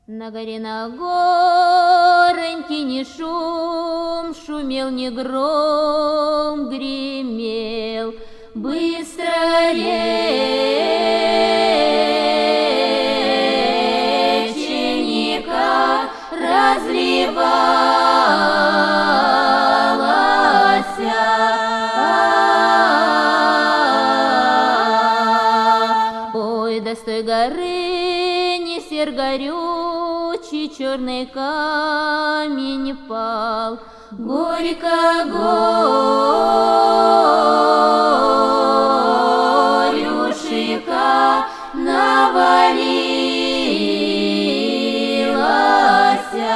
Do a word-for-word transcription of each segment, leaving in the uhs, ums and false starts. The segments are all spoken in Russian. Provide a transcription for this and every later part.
На горе на гороньке ни шум, шумел ни гром, гремел быстро реченька разливалася. Ой, да с той горы несер горючий черный камень пал, горько горюшика навалилася.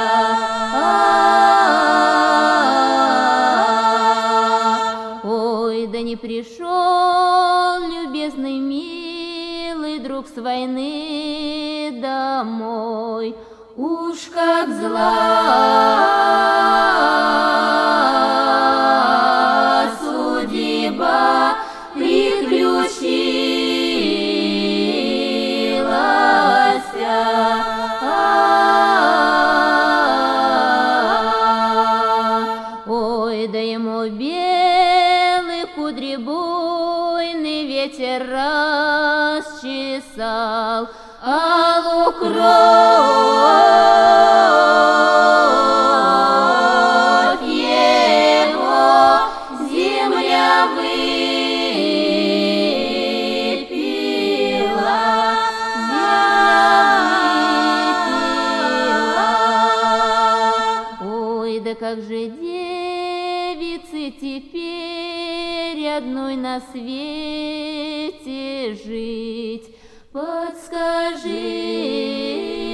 Ой, да не пришел любезный милый друг с войны домой, уж как зла судьба приключилася. Ой, да ему белый кудри буйный ветер расчесал, алу кровь его земля выпила, земля выпила. Ой, да как же девице теперь одной на свете жить? Подскажи.